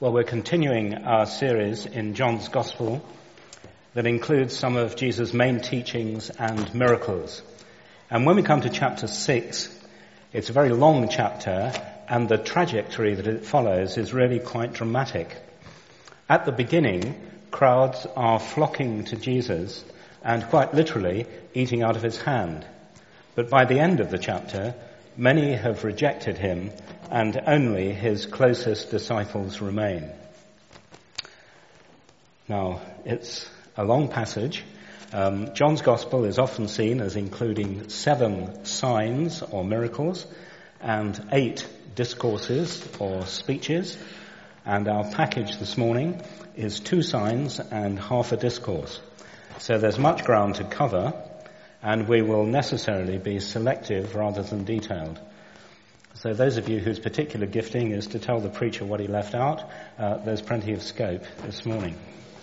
Well, we're continuing our series in John's Gospel that includes some of Jesus' main teachings and miracles. And when we come to chapter 6, it's a very long chapter, and the trajectory that it follows is really quite dramatic. At the beginning, crowds are flocking to Jesus and quite literally eating out of his hand. But by the end of the chapter, many have rejected him, and only his closest disciples remain. Now, it's a long passage. John's Gospel is often seen as including 7 signs or miracles and 8 discourses or speeches. And our package this morning is 2 signs and half a discourse. So there's much ground to cover, and we will necessarily be selective rather than detailed. So those of you whose particular gifting is to tell the preacher what he left out, there's plenty of scope this morning.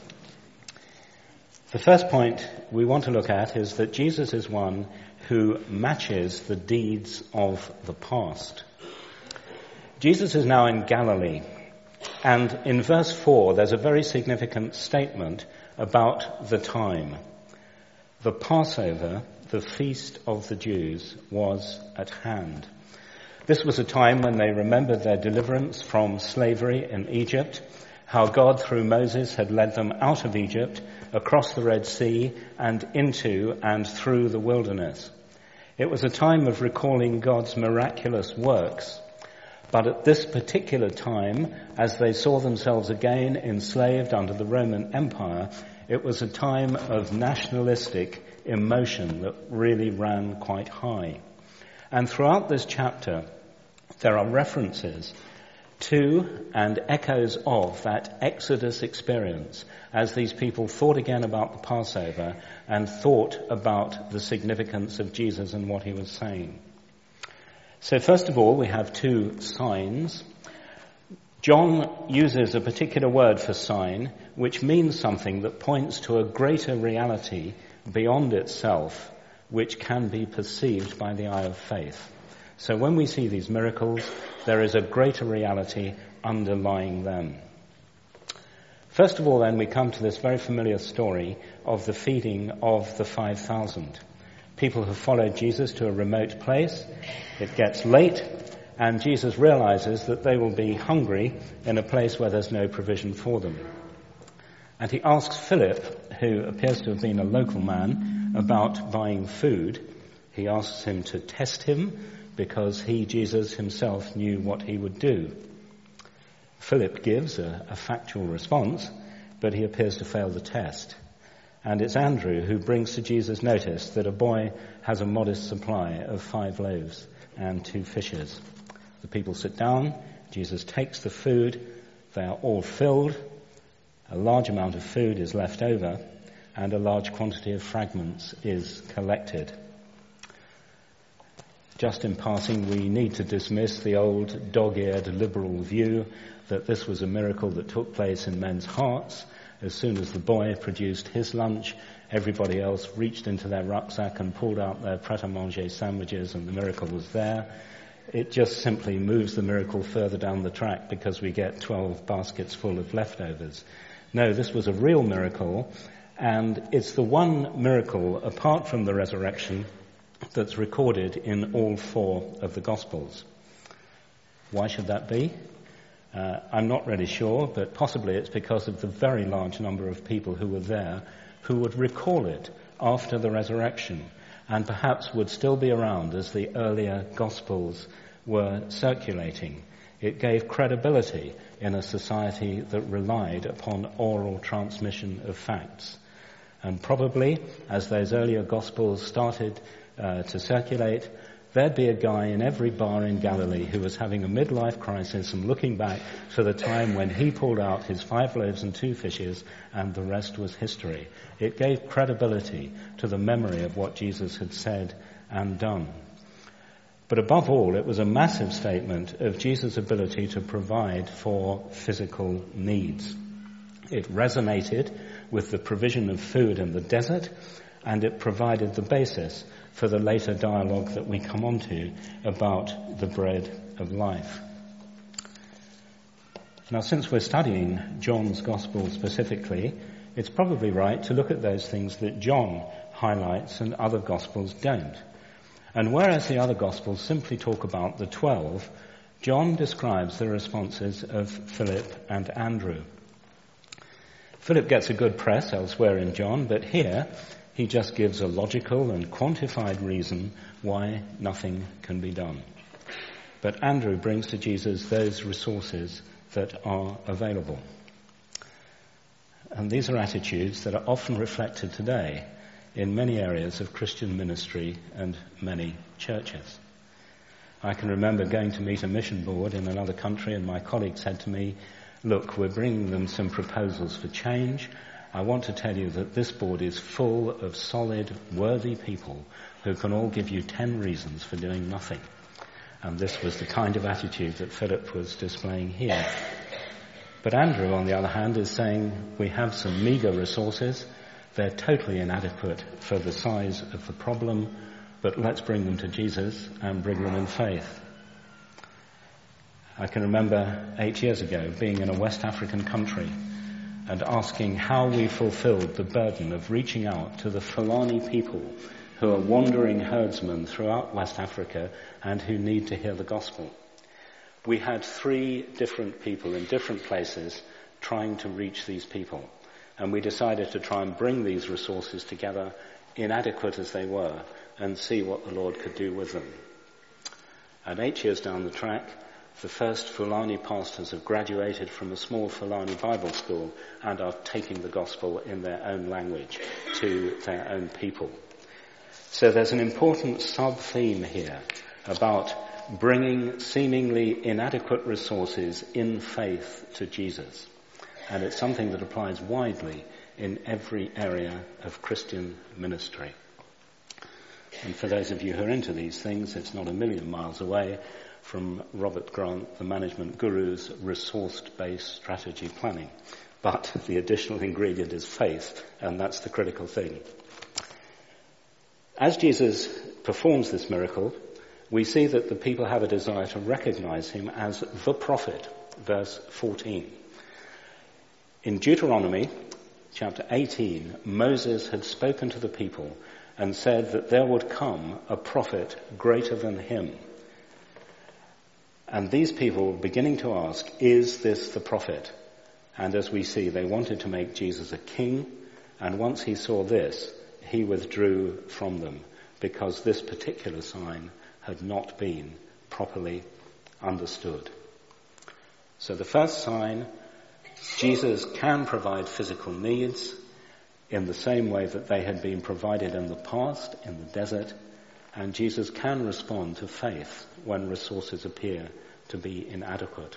The first point we want to look at is that Jesus is one who matches the deeds of the past. Jesus is now in Galilee, and in verse 4 there's a very significant statement about the time. The Passover, the feast of the Jews, was at hand. This was a time when they remembered their deliverance from slavery in Egypt, how God through Moses had led them out of Egypt, across the Red Sea, and into and through the wilderness. It was a time of recalling God's miraculous works. But at this particular time, as they saw themselves again enslaved under the Roman Empire, it was a time of nationalistic emotion that really ran quite high. And throughout this chapter, there are references to and echoes of that Exodus experience as these people thought again about the Passover and thought about the significance of Jesus and what he was saying. So first of all, we have 2 signs. John uses a particular word for sign, which means something that points to a greater reality beyond itself, which can be perceived by the eye of faith. So when we see these miracles, there is a greater reality underlying them. First of all, then, we come to this very familiar story of the feeding of the 5,000. People have followed Jesus to a remote place. It gets late, and Jesus realizes that they will be hungry in a place where there's no provision for them. And he asks Philip, who appears to have been a local man, about buying food. He asks him to test him because he, Jesus himself, knew what he would do. Philip gives a factual response, but he appears to fail the test. And it's Andrew who brings to Jesus notice that a boy has a modest supply of 5 loaves and 2 fishes. The people sit down, Jesus takes the food, they are all filled, a large amount of food is left over, and a large quantity of fragments is collected. Just in passing, we need to dismiss the old dog-eared liberal view that this was a miracle that took place in men's hearts. As soon as the boy produced his lunch, everybody else reached into their rucksack and pulled out their pret-a-manger sandwiches, and the miracle was there. It just simply moves the miracle further down the track because we get 12 baskets full of leftovers. No, this was a real miracle, and it's the one miracle, apart from the resurrection, that's recorded in all 4 of the Gospels. Why should that be? I'm not really sure, but possibly it's because of the very large number of people who were there who would recall it after the resurrection and perhaps would still be around as the earlier Gospels were circulating. It gave credibility in a society that relied upon oral transmission of facts. And probably, as those earlier Gospels started to circulate, there'd be a guy in every bar in Galilee who was having a midlife crisis and looking back to the time when he pulled out his 5 loaves and 2 fishes, and the rest was history. It gave credibility to the memory of what Jesus had said and done. But above all, it was a massive statement of Jesus' ability to provide for physical needs. It resonated with the provision of food in the desert, and it provided the basis for the later dialogue that we come on to about the bread of life. Now, since we're studying John's Gospel specifically, it's probably right to look at those things that John highlights and other Gospels don't. And whereas the other Gospels simply talk about the 12, John describes the responses of Philip and Andrew. Philip gets a good press elsewhere in John, but here he just gives a logical and quantified reason why nothing can be done. But Andrew brings to Jesus those resources that are available. And these are attitudes that are often reflected today in many areas of Christian ministry and many churches. I can remember going to meet a mission board in another country, and my colleague said to me, "Look, we're bringing them some proposals for change. I want to tell you that this board is full of solid, worthy people who can all give you 10 reasons for doing nothing." And this was the kind of attitude that Philip was displaying here. But Andrew, on the other hand, is saying we have some meagre resources. They're totally inadequate for the size of the problem, but let's bring them to Jesus and bring them in faith. I can remember 8 years ago being in a West African country and asking how we fulfilled the burden of reaching out to the Fulani people who are wandering herdsmen throughout West Africa and who need to hear the gospel. We had 3 different people in different places trying to reach these people, and we decided to try and bring these resources together, inadequate as they were, and see what the Lord could do with them. And 8 years down the track, the first Fulani pastors have graduated from a small Fulani Bible school and are taking the gospel in their own language to their own people. So there's an important sub-theme here about bringing seemingly inadequate resources in faith to Jesus. And it's something that applies widely in every area of Christian ministry. And for those of you who are into these things, it's not a million miles away from Robert Grant, the management guru's resource-based strategy planning. But the additional ingredient is faith, and that's the critical thing. As Jesus performs this miracle, we see that the people have a desire to recognize him as the prophet, verse 14. In Deuteronomy chapter 18, Moses had spoken to the people and said that there would come a prophet greater than him. And these people were beginning to ask, is this the prophet? And as we see, they wanted to make Jesus a king, and once he saw this, he withdrew from them because this particular sign had not been properly understood. So the first sign, Jesus can provide physical needs in the same way that they had been provided in the past in the desert, and Jesus can respond to faith when resources appear to be inadequate.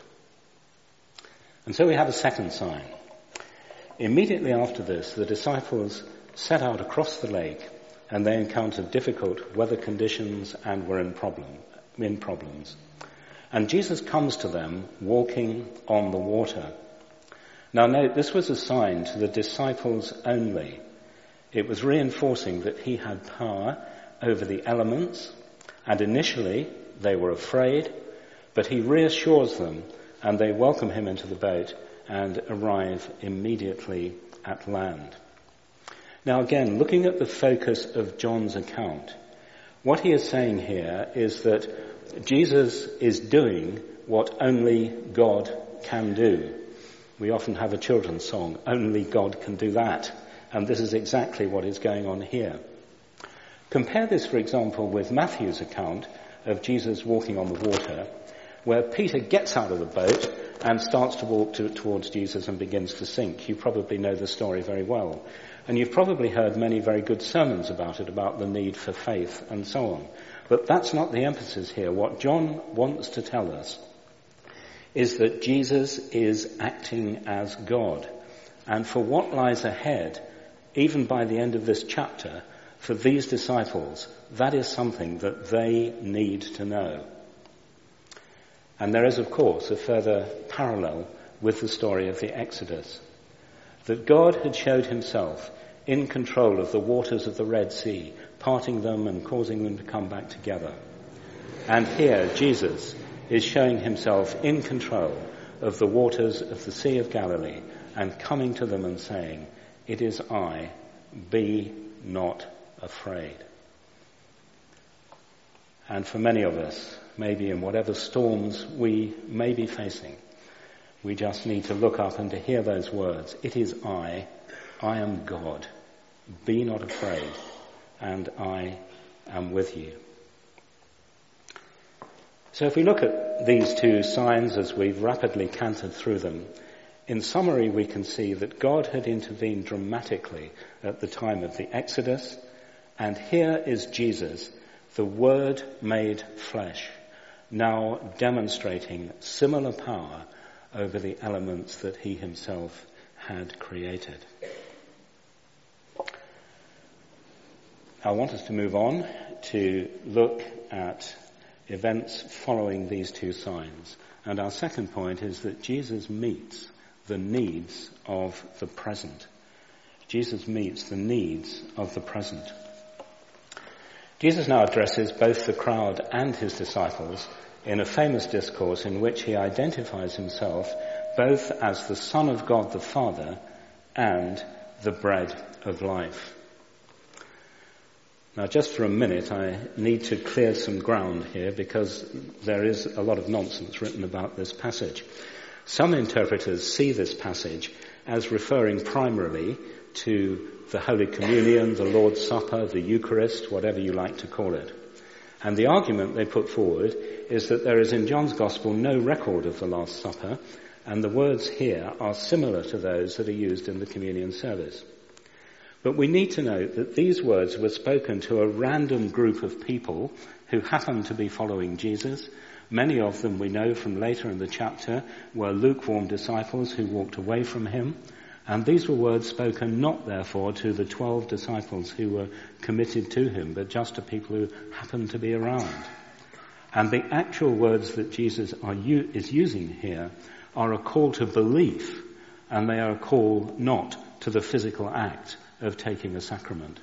And so we have a second sign. Immediately after this, the disciples set out across the lake, and they encountered difficult weather conditions and were in problems. And Jesus comes to them walking on the water. Now note, this was a sign to the disciples only. It was reinforcing that he had power over the elements, and initially they were afraid, but he reassures them, and they welcome him into the boat and arrive immediately at land. Now again, looking at the focus of John's account, what he is saying here is that Jesus is doing what only God can do. We often have a children's song, "Only God can do that." And this is exactly what is going on here. Compare this, for example, with Matthew's account of Jesus walking on the water, where Peter gets out of the boat and starts to walk towards Jesus and begins to sink. You probably know the story very well. And you've probably heard many very good sermons about it, about the need for faith and so on. But that's not the emphasis here. What John wants to tell us is that Jesus is acting as God. And for what lies ahead, even by the end of this chapter, for these disciples, that is something that they need to know. And there is, of course, a further parallel with the story of the Exodus. That God had showed himself in control of the waters of the Red Sea, parting them and causing them to come back together. And here, Jesus is showing himself in control of the waters of the Sea of Galilee and coming to them and saying, "It is I, be not afraid." And for many of us, maybe in whatever storms we may be facing, we just need to look up and to hear those words. It is I am God. Be not afraid, and I am with you. So if we look at these two signs as we've rapidly cantered through them, in summary we can see that God had intervened dramatically at the time of the Exodus, and here is Jesus, the Word made flesh, now demonstrating similar power over the elements that he himself had created. I want us to move on to look at events following these two signs. And our second point is that Jesus meets the needs of the present. Jesus meets the needs of the present. Jesus now addresses both the crowd and his disciples in a famous discourse in which he identifies himself both as the Son of God the Father and the bread of life. Now, just for a minute, I need to clear some ground here because there is a lot of nonsense written about this passage. Some interpreters see this passage as referring primarily to the Holy Communion, the Lord's Supper, the Eucharist, whatever you like to call it. And the argument they put forward is that there is in John's Gospel no record of the Last Supper, and the words here are similar to those that are used in the communion service. But we need to note that these words were spoken to a random group of people who happened to be following Jesus. Many of them, we know from later in the chapter, were lukewarm disciples who walked away from him. And these were words spoken not, therefore, to the 12 disciples who were committed to him, but just to people who happened to be around. And the actual words that Jesus is using here are a call to belief, and they are a call not to the physical act of taking a sacrament.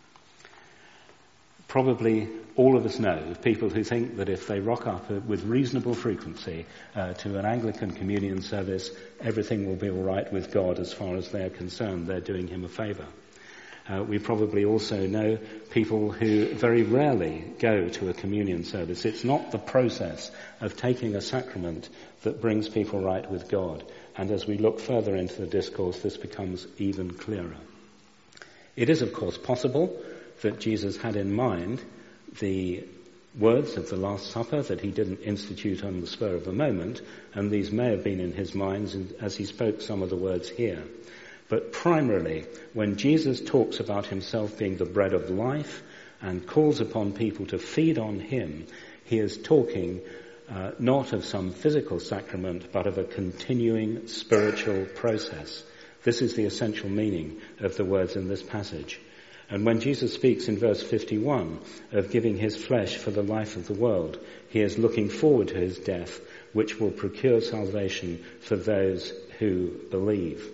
Probably all of us know people who think that if they rock up with reasonable frequency to an Anglican communion service, everything will be all right with God as far as they're concerned. They're doing him a favour. We probably also know people who very rarely go to a communion service. It's not the process of taking a sacrament that brings people right with God. And as we look further into the discourse, this becomes even clearer. It is, of course, possible that Jesus had in mind the words of the Last Supper that he didn't institute on the spur of the moment, and these may have been in his mind as he spoke some of the words here. But primarily, when Jesus talks about himself being the bread of life and calls upon people to feed on him, he is talking not of some physical sacrament, but of a continuing spiritual process. This is the essential meaning of the words in this passage. And when Jesus speaks in verse 51 of giving his flesh for the life of the world, he is looking forward to his death, which will procure salvation for those who believe.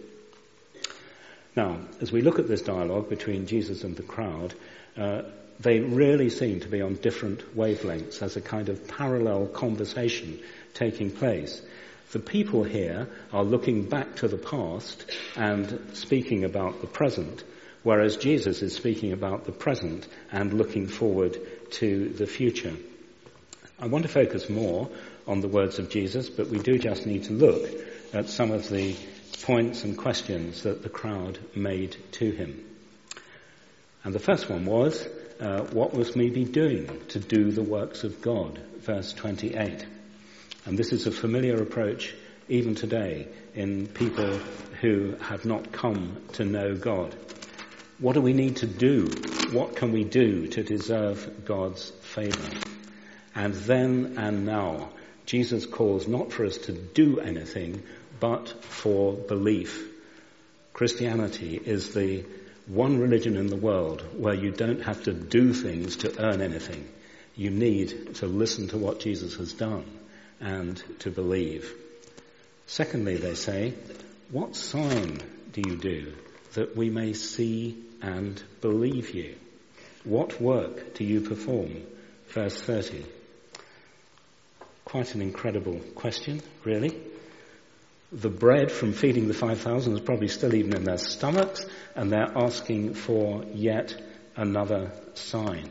Now, as we look at this dialogue between Jesus and the crowd, they really seem to be on different wavelengths. There's a kind of parallel conversation taking place. The people here are looking back to the past and speaking about the present, whereas Jesus is speaking about the present and looking forward to the future. I want to focus more on the words of Jesus, but we do just need to look at some of the points and questions that the crowd made to him. And the first one was, what must we be doing to do the works of God? Verse 28. And this is a familiar approach even today in people who have not come to know God. What do we need to do? What can we do to deserve God's favour? And then and now, Jesus calls not for us to do anything, but for belief. Christianity is the one religion in the world where you don't have to do things to earn anything. You need to listen to what Jesus has done and to believe. Secondly, they say, what sign do you do that we may see and believe you? What work do you perform? Verse 30. Quite an incredible question, really. The bread from feeding the 5,000 is probably still even in their stomachs, and they're asking for yet another sign.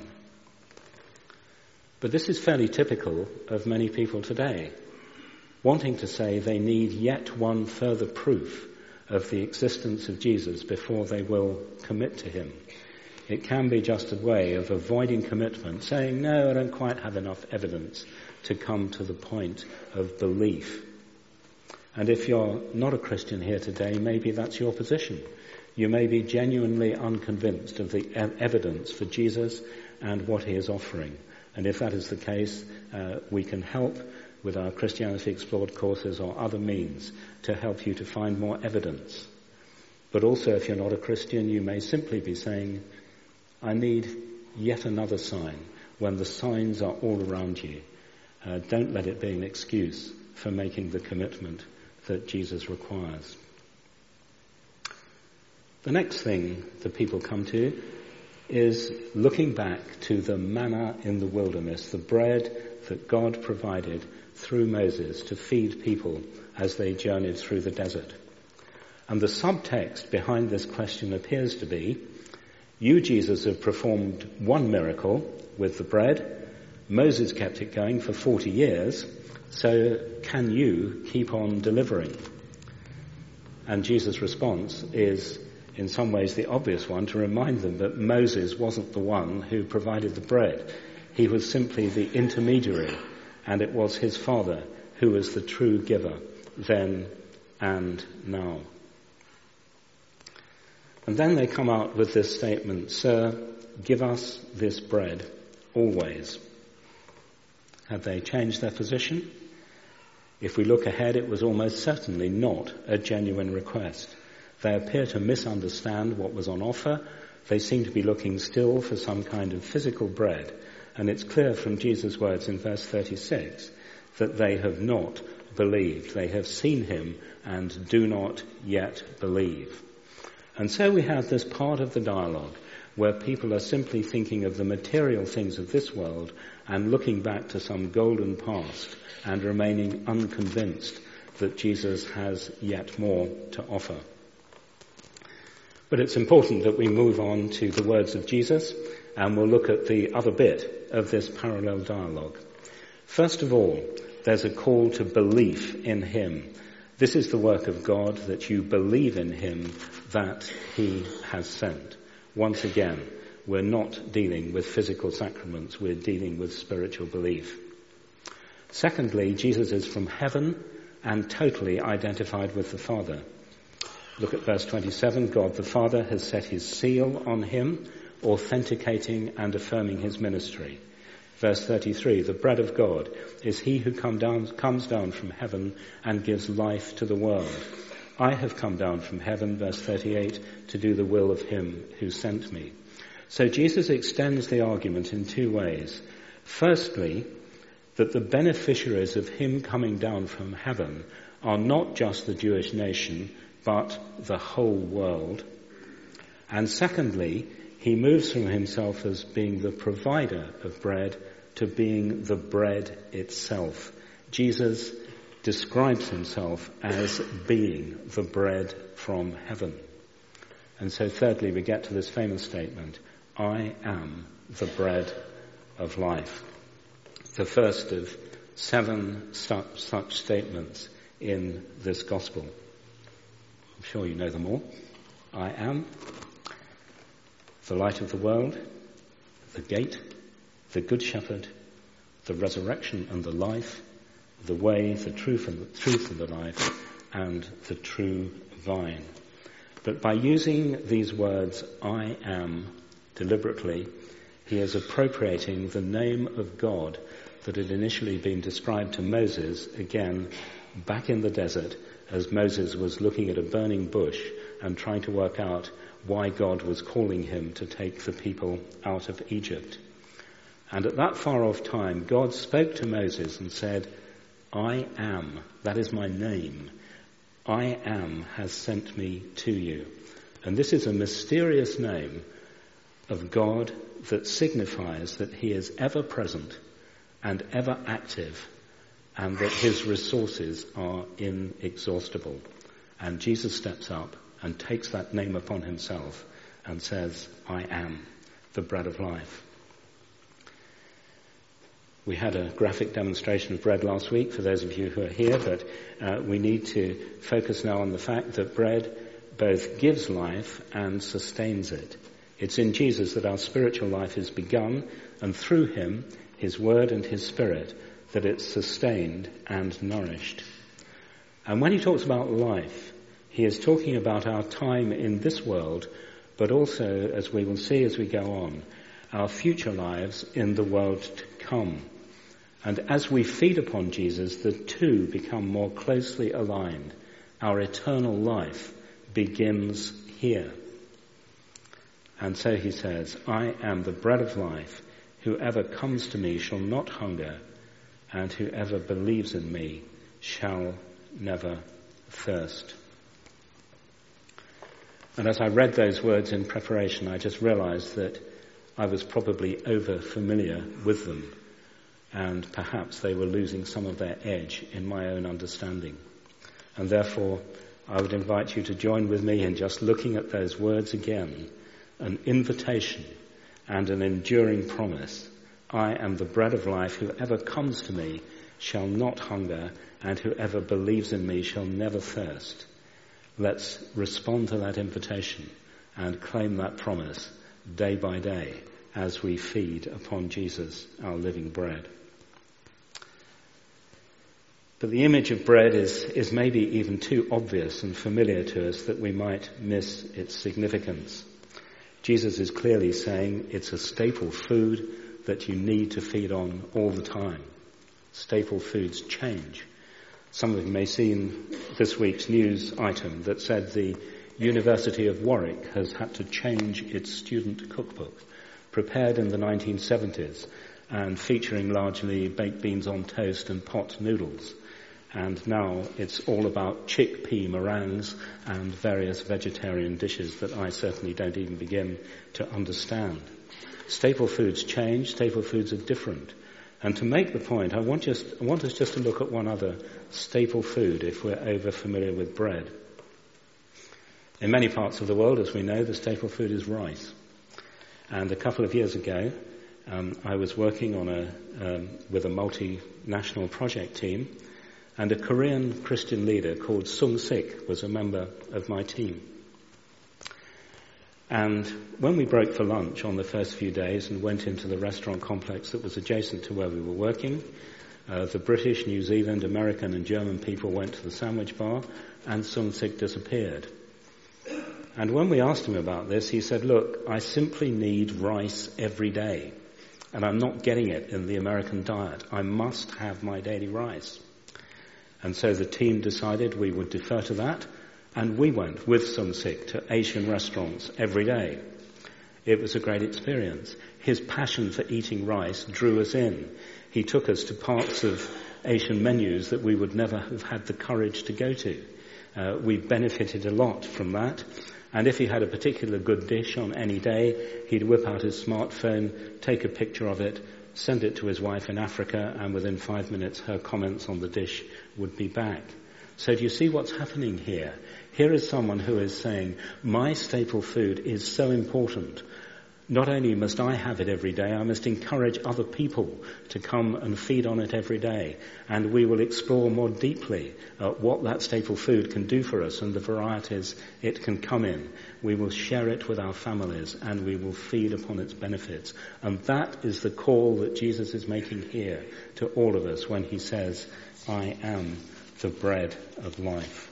But this is fairly typical of many people today, wanting to say they need yet one further proof of the existence of Jesus before they will commit to him. It can be just a way of avoiding commitment, saying, no, I don't quite have enough evidence to come to the point of belief. And if you're not a Christian here today, maybe that's your position. You may be genuinely unconvinced of the evidence for Jesus and what he is offering. And if that is the case, we can help with our Christianity Explored courses or other means to help you to find more evidence. But also, if you're not a Christian, you may simply be saying, I need yet another sign when the signs are all around you. Don't let it be an excuse for making the commitment that Jesus requires. The next thing that people come to is looking back to the manna in the wilderness, the bread that God provided through Moses to feed people as they journeyed through the desert. And the subtext behind this question appears to be, you, Jesus, have performed one miracle with the bread. Moses kept it going for 40 years, so can you keep on delivering? And Jesus' response is, in some ways, the obvious one, to remind them that Moses wasn't the one who provided the bread. He was simply the intermediary, and it was his Father who was the true giver then and now. And then they come out with this statement, Sir, give us this bread always. Have they changed their position? If we look ahead, it was almost certainly not a genuine request. They appear to misunderstand what was on offer. They seem to be looking still for some kind of physical bread. And it's clear from Jesus' words in verse 36 that they have not believed. They have seen him and do not yet believe. And so we have this part of the dialogue where people are simply thinking of the material things of this world and looking back to some golden past and remaining unconvinced that Jesus has yet more to offer. But it's important that we move on to the words of Jesus, and we'll look at the other bit of this parallel dialogue. First of all, there's a call to belief in him. This is the work of God, that you believe in him that he has sent. Once again, we're not dealing with physical sacraments, we're dealing with spiritual belief. Secondly, Jesus is from heaven and totally identified with the Father. Look at verse 27. God the Father has set his seal on him, authenticating and affirming his ministry. Verse 33, the bread of God is he who comes down from heaven and gives life to the world. I have come down from heaven, verse 38, to do the will of him who sent me. So Jesus extends the argument in two ways. Firstly, that the beneficiaries of him coming down from heaven are not just the Jewish nation, but the whole world. And secondly, he moves from himself as being the provider of bread to being the bread itself. Jesus describes himself as being the bread from heaven. And so thirdly, we get to this famous statement, I am the bread of life. The first of 7 such statements in this gospel. I'm sure you know them all. I am the light of the world, the gate, the good shepherd, the resurrection and the life, the way, the truth and the life, and the true vine. But by using these words, I am, deliberately, he is appropriating the name of God that had initially been described to Moses, again, back in the desert, as Moses was looking at a burning bush and trying to work out why God was calling him to take the people out of Egypt. And at that far off time, God spoke to Moses and said, I am, that is my name. I am has sent me to you. And this is a mysterious name of God that signifies that he is ever present and ever active and that his resources are inexhaustible. And Jesus steps up and takes that name upon himself and says, I am the bread of life. We had a graphic demonstration of bread last week for those of you who are here, but we need to focus now on the fact that bread both gives life and sustains it. It's in Jesus that our spiritual life is begun, and through him, his word and his spirit, that it's sustained and nourished. And when he talks about life, he is talking about our time in this world, but also, as we will see as we go on, our future lives in the world to come. And as we feed upon Jesus, the two become more closely aligned. Our eternal life begins here. And so he says, I am the bread of life. Whoever comes to me shall not hunger, and whoever believes in me shall never thirst. And as I read those words in preparation, I just realized that I was probably over familiar with them, and perhaps they were losing some of their edge in my own understanding. And therefore, I would invite you to join with me in just looking at those words again, an invitation and an enduring promise. I am the bread of life. Whoever comes to me shall not hunger, and whoever believes in me shall never thirst. Let's respond to that invitation and claim that promise day by day as we feed upon Jesus, our living bread. But the image of bread is maybe even too obvious and familiar to us that we might miss its significance. Jesus is clearly saying it's a staple food that you need to feed on all the time. Staple foods change. Some of you may have seen this week's news item that said the University of Warwick has had to change its student cookbook, prepared in the 1970s and featuring largely baked beans on toast and pot noodles. And now it's all about chickpea meringues and various vegetarian dishes that I certainly don't even begin to understand. Staple foods change, staple foods are different. And to make the point, I want us just to look at one other staple food if we're over familiar with bread. In many parts of the world, as we know, the staple food is rice. And a couple of years ago, I was working with a multinational project team, and a Korean Christian leader called Sung Sik was a member of my team. And when we broke for lunch on the first few days and went into the restaurant complex that was adjacent to where we were working, the British, New Zealand, American and German people went to the sandwich bar, and Sung Sik disappeared. And when we asked him about this, he said, look, I simply need rice every day, and I'm not getting it in the American diet. I must have my daily rice. And so the team decided we would defer to that, and we went with Sung Sik to Asian restaurants every day. It was a great experience. His passion for eating rice drew us in. He took us to parts of Asian menus that we would never have had the courage to go to. We benefited a lot from that. And if he had a particular good dish on any day, he'd whip out his smartphone, take a picture of it, send it to his wife in Africa, and within 5 minutes her comments on the dish would be back. So do you see what's happening here? Here is someone who is saying, my staple food is so important. Not only must I have it every day, I must encourage other people to come and feed on it every day. And we will explore more deeply what that staple food can do for us and the varieties it can come in. We will share it with our families and we will feed upon its benefits. And that is the call that Jesus is making here to all of us when he says, I am the bread of life.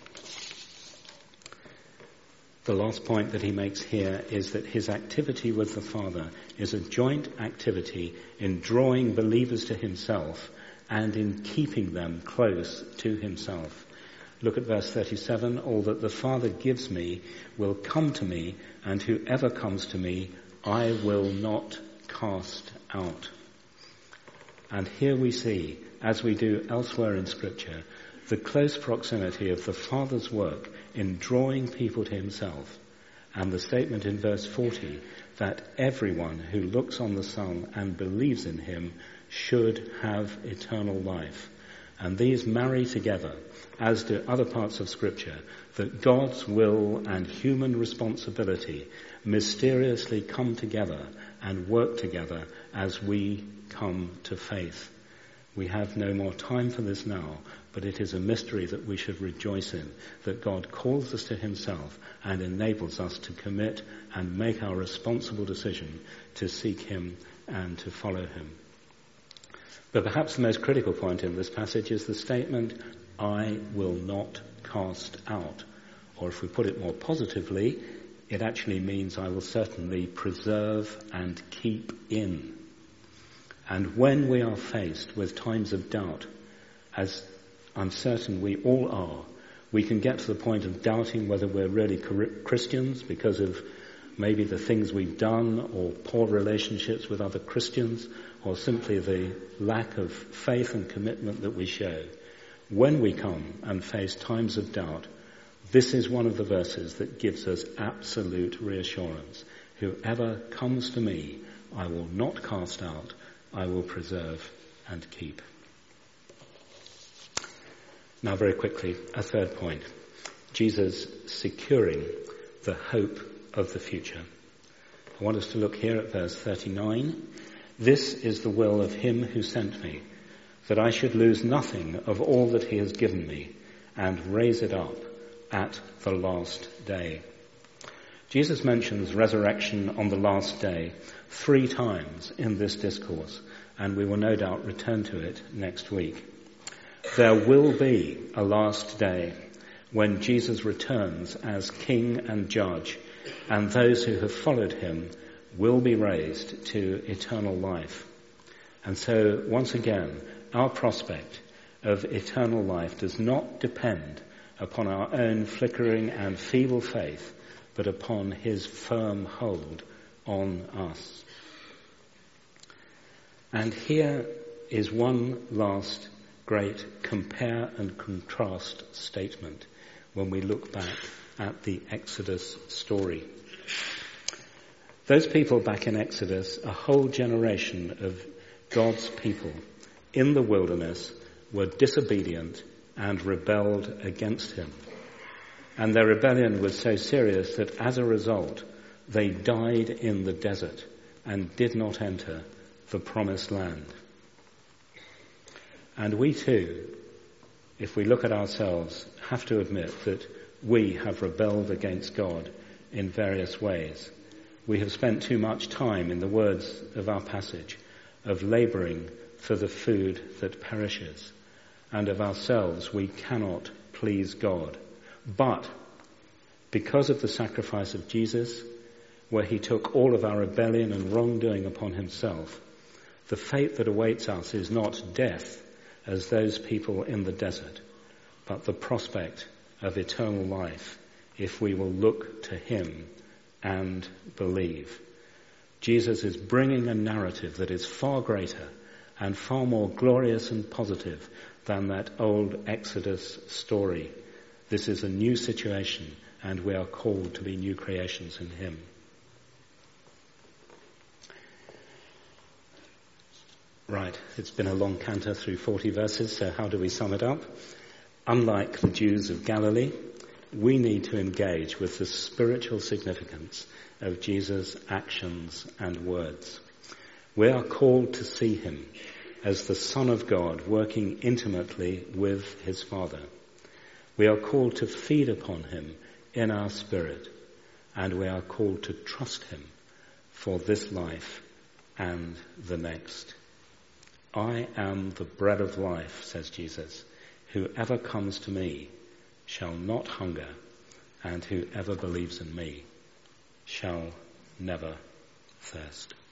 The last point that he makes here is that his activity with the Father is a joint activity in drawing believers to himself and in keeping them close to himself. Look at verse 37. All that the Father gives me will come to me, and whoever comes to me, I will not cast out. And here we see, as we do elsewhere in Scripture, the close proximity of the Father's work in drawing people to himself, and the statement in verse 40 that everyone who looks on the Son and believes in him should have eternal life. And these marry together, as do other parts of Scripture, that God's will and human responsibility mysteriously come together and work together as we come to faith. We have no more time for this now, but it is a mystery that we should rejoice in, that God calls us to himself and enables us to commit and make our responsible decision to seek him and to follow him. But perhaps the most critical point in this passage is the statement, I will not cast out. Or if we put it more positively, it actually means I will certainly preserve and keep in. And when we are faced with times of doubt, as I'm certain we all are, we can get to the point of doubting whether we're really Christians because of maybe the things we've done or poor relationships with other Christians or simply the lack of faith and commitment that we show. When we come and face times of doubt, this is one of the verses that gives us absolute reassurance. Whoever comes to me, I will not cast out, I will preserve and keep. Now very quickly, a third point. Jesus securing the hope of the future. I want us to look here at verse 39. This is the will of him who sent me, that I should lose nothing of all that he has given me and raise it up at the last day. Jesus mentions resurrection on the last day 3 times in this discourse, and we will no doubt return to it next week. There will be a last day when Jesus returns as King and Judge, and those who have followed him will be raised to eternal life. And so, once again, our prospect of eternal life does not depend upon our own flickering and feeble faith, but upon his firm hold on us. And here is one last great compare and contrast statement when we look back at the Exodus story. Those people back in Exodus, a whole generation of God's people in the wilderness, were disobedient and rebelled against him. And their rebellion was so serious that as a result, they died in the desert and did not enter the promised land. And we too, if we look at ourselves, have to admit that we have rebelled against God in various ways. We have spent too much time, in the words of our passage, of labouring for the food that perishes, and of ourselves we cannot please God. But because of the sacrifice of Jesus, where he took all of our rebellion and wrongdoing upon himself, the fate that awaits us is not death as those people in the desert, but the prospect of eternal life if we will look to him and believe. Jesus is bringing a narrative that is far greater and far more glorious and positive than that old Exodus story. This is a new situation, and we are called to be new creations in him. Right, it's been a long canter through 40 verses, so how do we sum it up? Unlike the Jews of Galilee, we need to engage with the spiritual significance of Jesus' actions and words. We are called to see him as the Son of God working intimately with his Father. We are called to feed upon him in our spirit, and we are called to trust him for this life and the next. I am the bread of life, says Jesus. Whoever comes to me shall not hunger, and whoever believes in me shall never thirst.